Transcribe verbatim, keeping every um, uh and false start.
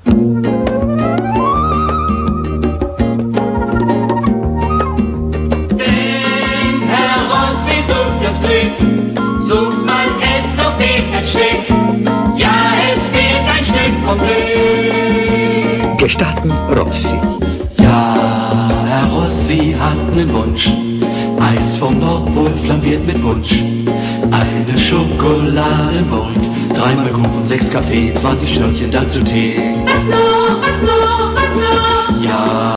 Denn Herr Rossi sucht das Glück, sucht man es, so fehlt ein Stück. Ja, es fehlt ein Stück vom Glück. Gestatten Rossi. Ja, Herr Rossi hat nen Wunsch. Eis vom Nordpol flambiert mit Punsch. Eine Schokoladenburg, dreimal Kuchen, sechs Kaffee, zwanzig Schnürchen, dazu Tee. Was noch, was noch, was noch? Ja.